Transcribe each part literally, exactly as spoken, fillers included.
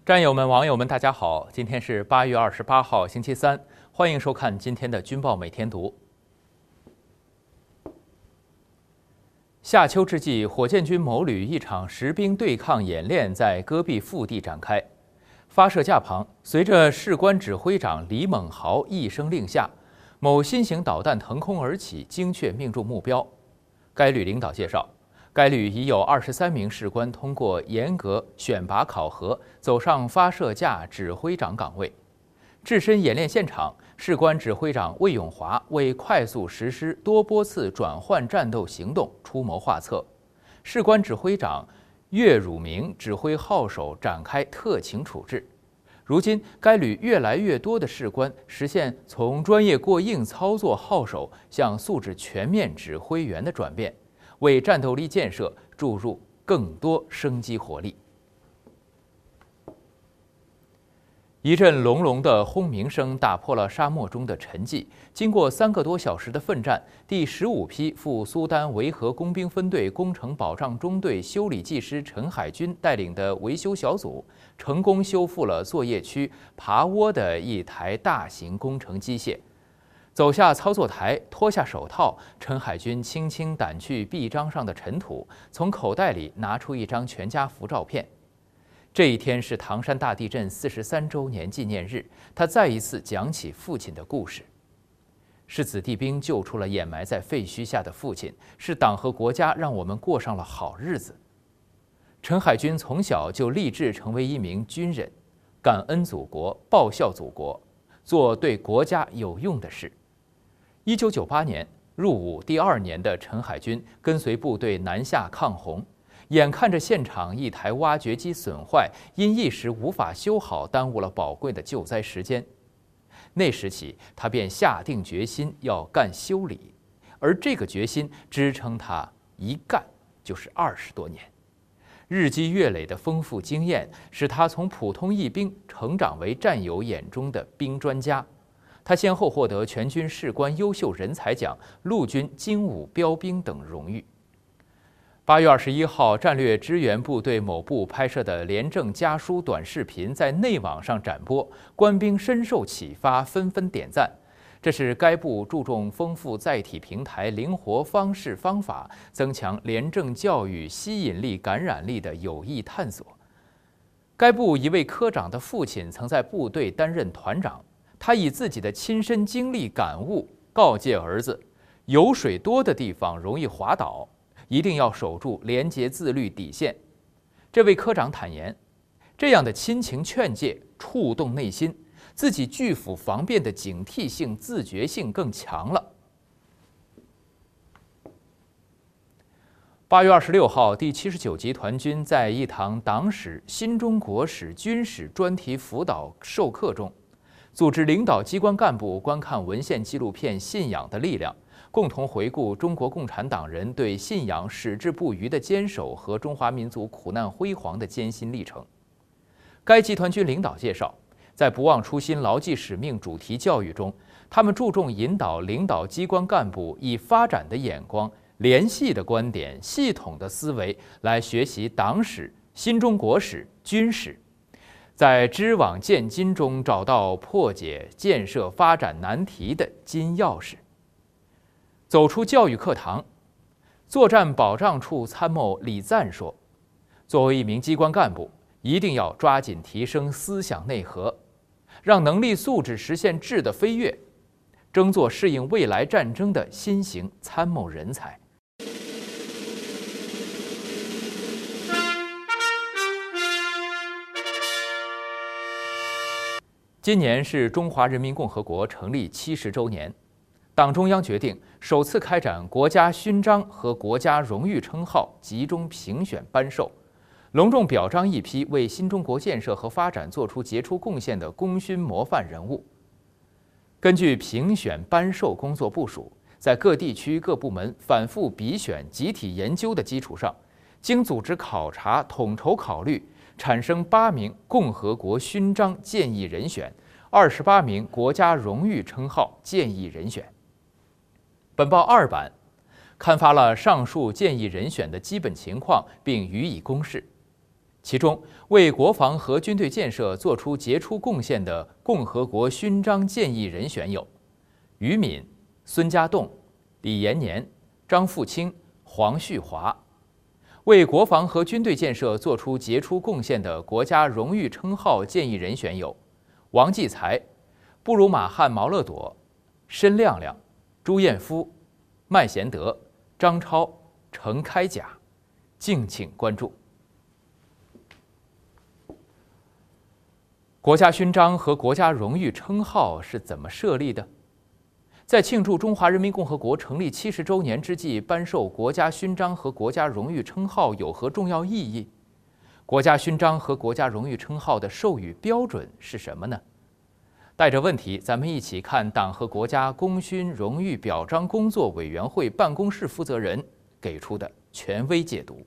战友们、网友们，大家好！今天是八月二十八号，星期三，欢迎收看今天的《军报每天读》。夏秋之际，火箭军某旅一场实兵对抗演练在戈壁腹地展开。发射架旁，随着士官指挥长李猛豪一声令下，某新型导弹腾空而起，精确命中目标。该旅领导介绍，该旅已有二十三名士官通过严格选拔考核，走上发射架指挥长岗位。置身演练现场，士官指挥长魏永华为快速实施多波次转换战斗行动出谋划策。士官指挥长岳汝明指挥号手展开特情处置。如今，该旅越来越多的士官实现从专业过硬操作号手向素质全面指挥员的转变，为战斗力建设注入更多生机活力。一阵隆隆的轰鸣声打破了沙漠中的沉寂。经过三个多小时的奋战，第十五批赴苏丹维和工兵分队工程保障中队修理技师陈海军带领的维修小组，成功修复了作业区爬窝的一台大型工程机械。走下操作台，脱下手套，陈海军轻轻掸去臂章上的尘土，从口袋里拿出一张全家福照片。这一天是唐山大地震四十三周年纪念日，他再一次讲起父亲的故事。是子弟兵救出了掩埋在废墟下的父亲，是党和国家让我们过上了好日子。陈海军从小就立志成为一名军人，感恩祖国，报效祖国，做对国家有用的事。一九九八年入伍第二年的陈海军跟随部队南下抗洪。眼看着现场一台挖掘机损坏，因一时无法修好，耽误了宝贵的救灾时间。那时起，他便下定决心要干修理，而这个决心支撑他一干就是二十多年。日积月累的丰富经验，使他从普通一兵成长为战友眼中的兵专家。他先后获得全军士官优秀人才奖、陆军精武标兵等荣誉。八月二十一号，战略支援部队某部拍摄的廉政家书短视频在内网上展播，官兵深受启发，纷纷点赞。这是该部注重丰富载体平台、灵活方式方法，增强廉政教育吸引力、感染力的有益探索。该部一位科长的父亲曾在部队担任团长，他以自己的亲身经历感悟告诫儿子：有水多的地方容易滑倒，一定要守住廉洁自律底线。这位科长坦言，这样的亲情劝诫触动内心，自己拒抚防变的警惕性、自觉性更强了。八月二十六号，第七十九集团军在一堂党史、新中国史、军史专题辅导授课中，组织领导机关干部观看文献纪录片《信仰的力量》，共同回顾中国共产党人对信仰矢志不渝的坚守和中华民族苦难辉煌的艰辛历程。该集团军领导介绍，在不忘初心、牢记使命主题教育中，他们注重引导领导机关干部以发展的眼光、联系的观点、系统的思维来学习党史、新中国史、军史，在织网见金中找到破解建设发展难题的金钥匙。走出教育课堂，作战保障处参谋李赞说：“作为一名机关干部，一定要抓紧提升思想内核，让能力素质实现质的飞跃，争做适应未来战争的新型参谋人才。”今年是中华人民共和国成立七十周年。党中央决定首次开展国家勋章和国家荣誉称号集中评选颁授，隆重表彰一批为新中国建设和发展作出杰出贡献的功勋模范人物。根据评选颁授工作部署，在各地区各部门反复比选、集体研究的基础上，经组织考察、统筹考虑，产生八名共和国勋章建议人选，二十八名国家荣誉称号建议人选。本报二版刊发了上述建议人选的基本情况，并予以公示。 其中，为国防和军队建设作出杰出贡献的共和国勋章建议人选有于敏、孙家栋、李延年、张富清、黄旭华；为国防和军队建设作出杰出贡献的国家荣誉称号建议人选有王继才、布鲁马汉毛勒朵、申亮亮、朱彦夫、麦贤德、张超、程开甲。敬请关注。国家勋章和国家荣誉称号是怎么设立的？在庆祝中华人民共和国成立七十周年之际，颁授国家勋章和国家荣誉称号有何重要意义？国家勋章和国家荣誉称号的授予标准是什么呢？带着问题，咱们一起看党和国家功勋荣誉表彰工作委员会办公室负责人给出的权威解读。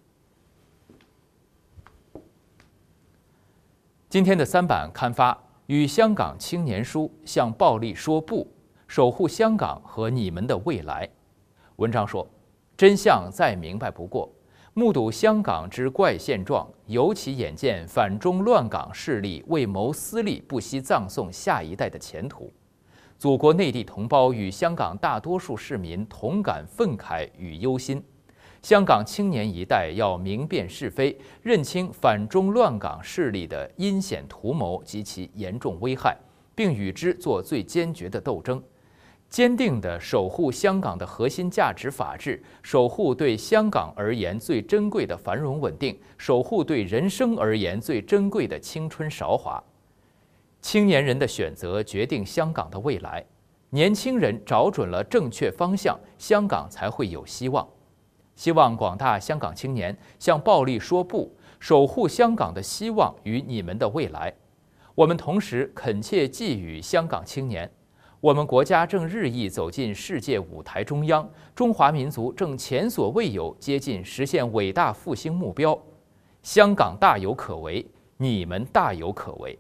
今天的三版刊发《与香港青年书：向暴力说不，守护香港和你们的未来》。文章说，真相再明白不过，目睹香港之怪现状，尤其眼见反中乱港势力为谋私利，不惜葬送下一代的前途。祖国内地同胞与香港大多数市民同感愤慨与忧心。香港青年一代要明辨是非，认清反中乱港势力的阴险图谋及其严重危害，并与之做最坚决的斗争，坚定地守护香港的核心价值法治，守护对香港而言最珍贵的繁荣稳定，守护对人生而言最珍贵的青春韶华。青年人的选择决定香港的未来，年轻人找准了正确方向，香港才会有希望。希望广大香港青年向暴力说不，守护香港的希望与你们的未来。我们同时恳切寄语香港青年，我们国家正日益走进世界舞台中央，中华民族正前所未有接近实现伟大复兴目标。香港大有可为，你们大有可为。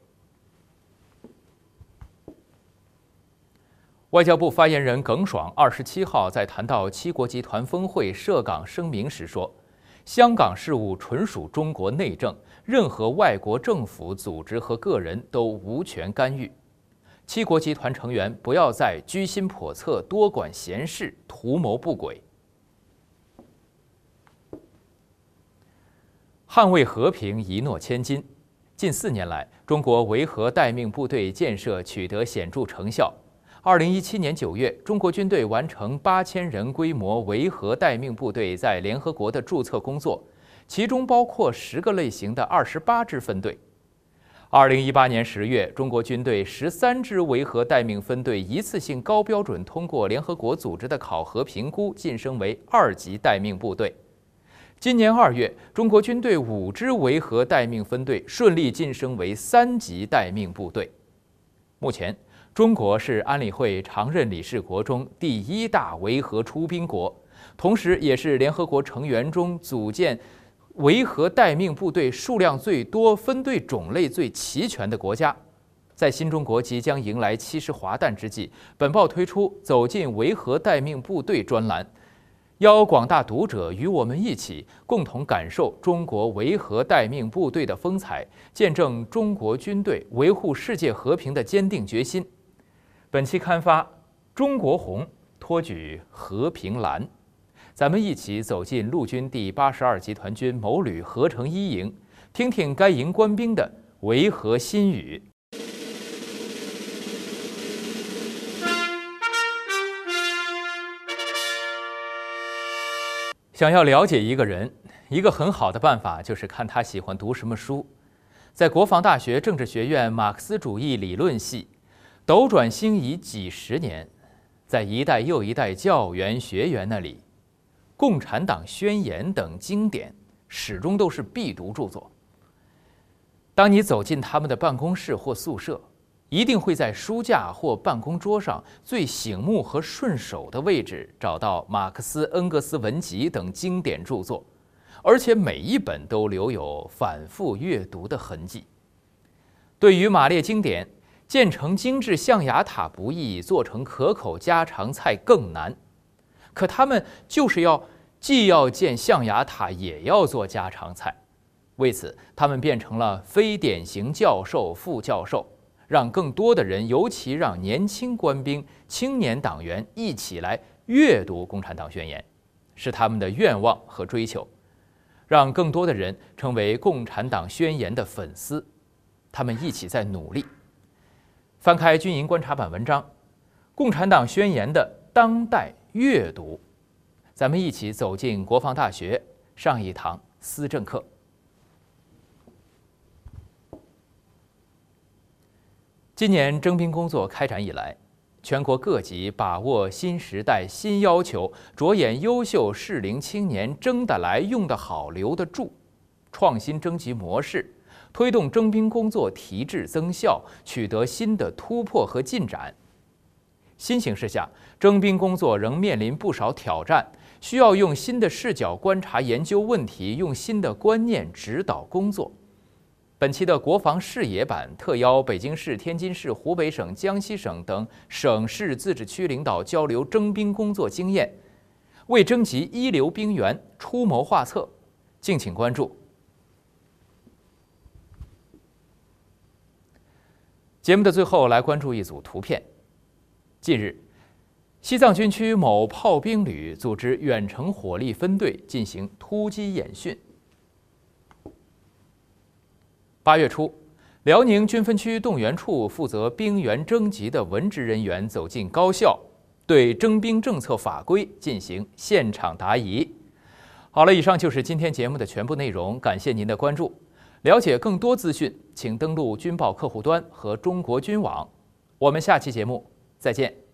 外交部发言人耿爽二十七号在谈到七国集团峰会涉港声明时说，香港事务纯属中国内政，任何外国政府、组织和个人都无权干预。七国集团成员不要再居心叵测、多管闲事、图谋不轨。捍卫和平一诺千金。近四年来，中国维和待命部队建设取得显著成效。二零一七年九月，中国军队完成八千人规模维和待命部队在联合国的注册工作，其中包括十个类型的二十八支分队。二零一八年十月，中国军队十三支维和待命分队一次性高标准通过联合国组织的考核评估，晋升为二级待命部队。今年二月，中国军队五支维和待命分队顺利晋升为三级待命部队。目前，中国是安理会常任理事国中第一大维和出兵国，同时也是联合国成员中组建维和待命部队数量最多、分队种类最齐全的国家。在新中国即将迎来七十华诞之际，本报推出走进维和待命部队专栏，邀广大读者与我们一起共同感受中国维和待命部队的风采，见证中国军队维护世界和平的坚定决心。本期刊发中国红托举和平蓝，咱们一起走进陆军第八十二集团军某旅合成一营，听听该营官兵的维和心语。想要了解一个人，一个很好的办法就是看他喜欢读什么书。在国防大学政治学院马克思主义理论系斗转星移几十年，在一代又一代教员学员那里，《共产党宣言》等经典始终都是必读著作。当你走进他们的办公室或宿舍，一定会在书架或办公桌上最醒目和顺手的位置找到马克思、恩格斯文集等经典著作，而且每一本都留有反复阅读的痕迹。对于马列经典，建成精致象牙塔不易，做成可口家常菜更难。可他们就是要既要建象牙塔，也要做家常菜。 为此，他们变成了非典型教授、副教授，让更多的人，尤其让年轻官兵、青年党员一起来阅读《共产党宣言》，是他们的愿望和追求，让更多的人成为《共产党宣言》的粉丝。他们一起在努力。翻开军营观察版文章《共产党宣言的当代阅读》，咱们一起走进国防大学，上一堂思政课。今年征兵工作开展以来，全国各级把握新时代新要求，着眼优秀适龄青年征得来、用得好、留得住，创新征集模式，推动征兵工作提质增效，取得新的突破和进展。新形势下，征兵工作仍面临不少挑战，需要用新的视角观察研究问题，用新的观念指导工作。本期的国防视野版特邀北京市、天津市、湖北省、江西省等省市自治区领导交流征兵工作经验，为征集一流兵员出谋划策，敬请关注。节目的最后，来关注一组图片。近日，西藏军区某炮兵旅组织远程火力分队进行突击演训。八月初，辽宁军分区动员处负责兵员征集的文职人员走进高校，对征兵政策法规进行现场答疑。好了，以上就是今天节目的全部内容，感谢您的关注。了解更多资讯，请登录军报客户端和中国军网。我们下期节目再见。